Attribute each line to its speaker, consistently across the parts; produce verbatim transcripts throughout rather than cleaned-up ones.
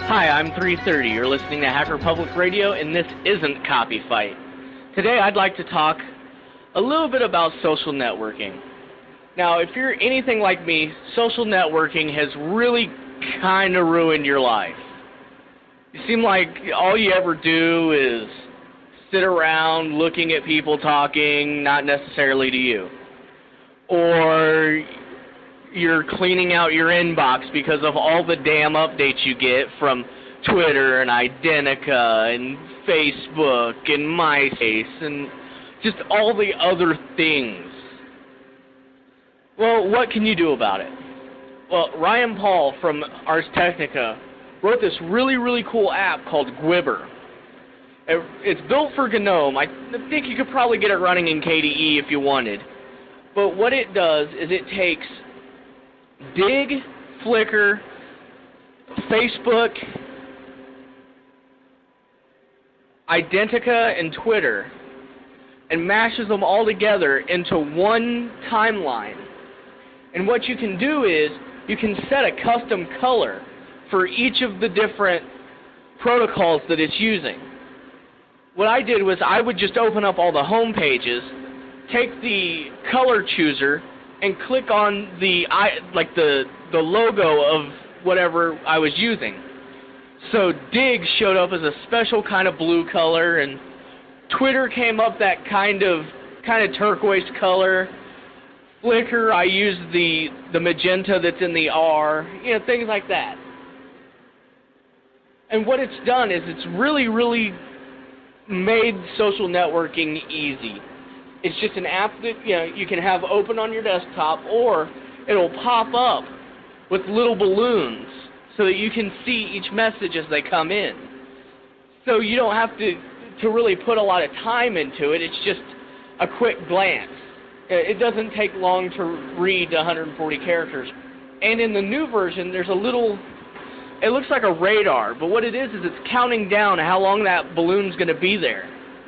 Speaker 1: Hi, I'm three thirty. You're listening to Hacker Public Radio, and this isn't Copy Fight. Today I'd like to talk a little bit about social networking. Now, if you're anything like me, social networking has really kind of ruined your life. You seem like all you ever do is sit around looking at people talking, not necessarily to you. Or you're cleaning out your inbox because of all the damn updates you get from Twitter and Identica and Facebook and MySpace and just all the other things. Well, what can you do about it? Well, Ryan Paul from Ars Technica wrote this really, really cool app called Gwibber. It's built for GNOME. I think you could probably get it running in K D E if you wanted. But what it does is it takes Dig, Flickr, Facebook, Identica, and Twitter and mashes them all together into one timeline. And what you can do is you can set a custom color for each of the different protocols that it's using. What I did was I would just open up all the home pages, take the color chooser, and click on the like the the logo of whatever I was using. So Dig showed up as a special kind of blue color, and Twitter came up that kind of kind of turquoise color. Flickr, I used the the magenta that's in the R, you know, things like that. And what it's done is it's really, really made social networking easy. It's just an app that you know you can have open on your desktop, or it'll pop up with little balloons so that you can see each message as they come in. So you don't have to to really put a lot of time into it. It's just a quick glance. It doesn't take long to read one hundred forty characters. And in the new version, there's a little, it looks like a radar, but what it is is it's counting down how long that balloon's going to be there.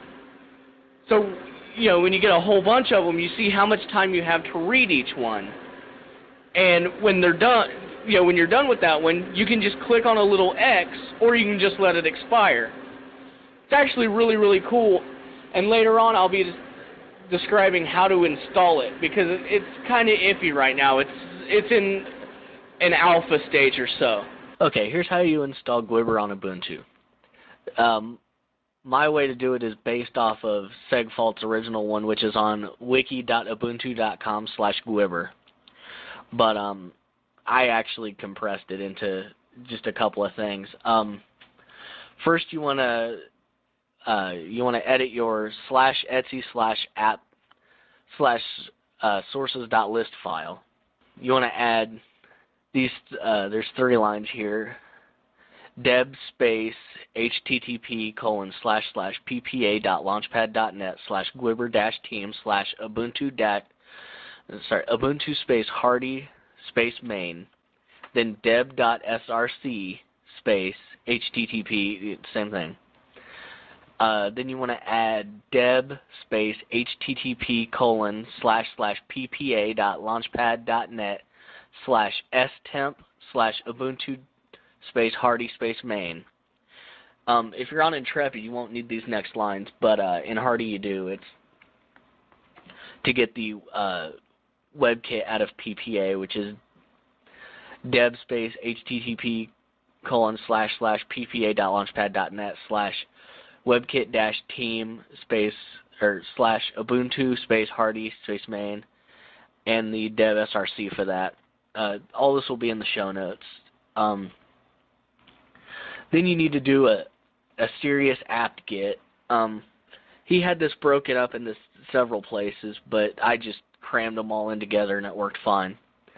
Speaker 1: So, you know, when you get a whole bunch of them, you see how much time you have to read each one. And when they're done, you know, when you're done with that one, you can just click on a little X, or you can just let it expire. It's actually really, really cool. And later on, I'll be describing how to install it, because it's kind of iffy right now. It's it's in an alpha stage or so. Okay, here's how you install Gwibber on Ubuntu. Um, My way to do it is based off of Segfault's original one, which is on wiki.ubuntu.com slash Gwibber. But um, I actually compressed it into just a couple of things. Um, first, you want to uh, you want to edit your slash etsy slash app slash uh, sources.list file. You want to add these. Uh, there's three lines here. Deb space http colon slash slash ppa dot launchpad dot net slash gwibber dash team slash ubuntu dash sorry ubuntu space hardy space main, then deb dot src space http, same thing. Uh, then you want to add deb space http colon slash slash ppa dot launchpad dot net slash stemp slash ubuntu space hardy space main. Um, if you're on Intrepid, you won't need these next lines, but uh, in Hardy you do. It's to get the uh, WebKit out of P P A, which is deb space http colon slash slash ppa dot launchpad dot net slash webkit dash team space or slash ubuntu space hardy space main, and the dev src for that. Uh, all this will be in the show notes. Um, Then you need to do a, a serious apt-get. Um, he had this broken up into several places, but I just crammed them all in together and it worked fine.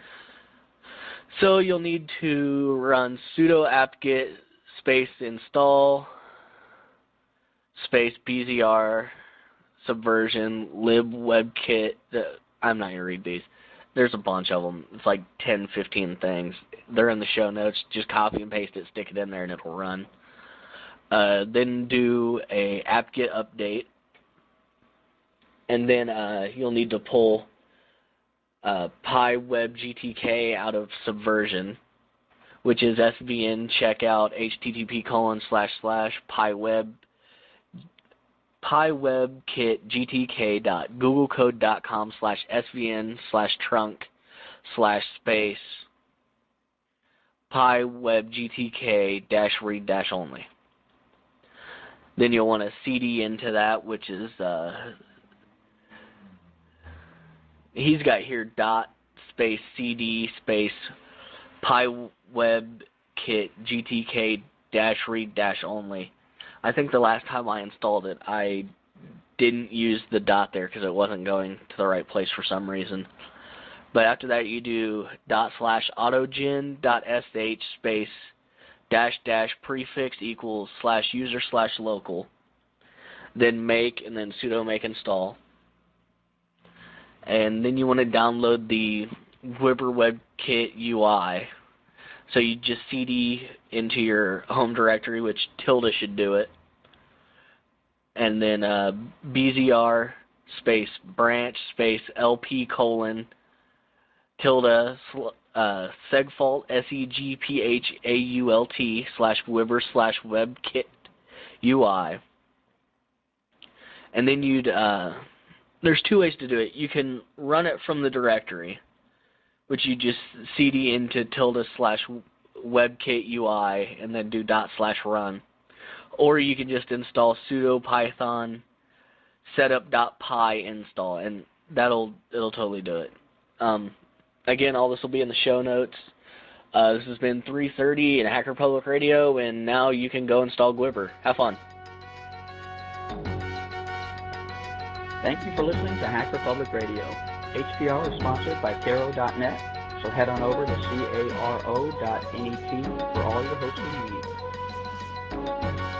Speaker 1: So you'll need to run sudo apt-get space install space bzr subversion libwebkit. I'm not going to read these. There's a bunch of them. It's like ten, fifteen things. They're in the show notes. Just copy and paste it, stick it in there, and it'll run. Uh, then do a apt-get update. And then uh, you'll need to pull uh, PyWebGTK out of Subversion, which is S V N checkout http colon slash slash piweb piwebkitgtk dot googlecode dot com slash svn slash trunk slash space piwebgtk dash read dash only. Then you'll want to C D into that, which is uh, he's got here dot space cd space piwebkitgtk dash read dash only. I think the last time I installed it, I didn't use the dot there because it wasn't going to the right place for some reason. But after that, you do dot slash autogen dot sh space dash dash prefix equals slash user slash local. Then make and then sudo make install. And then you want to download the Gwibber WebKit U I. So you just C D into your home directory, which tilde should do it. And then uh, bzr space branch space lp colon tilde uh, segfault S E G P H A U L T slash Gwibber slash WebKit U I. And then you'd, uh, there's two ways to do it. You can run it from the directory, which you just C D into tilde slash WebKit U I and then do dot slash run. Or you can just install sudo python setup.py install, and that'll it'll totally do it. Um, again, all this will be in the show notes. Uh, this has been three thirty in Hacker Public Radio, and now you can go install Gwibber. Have fun.
Speaker 2: Thank you for listening to Hacker Public Radio. H P R is sponsored by Caro dot net, so head on over to caro dot net for all your hosting needs.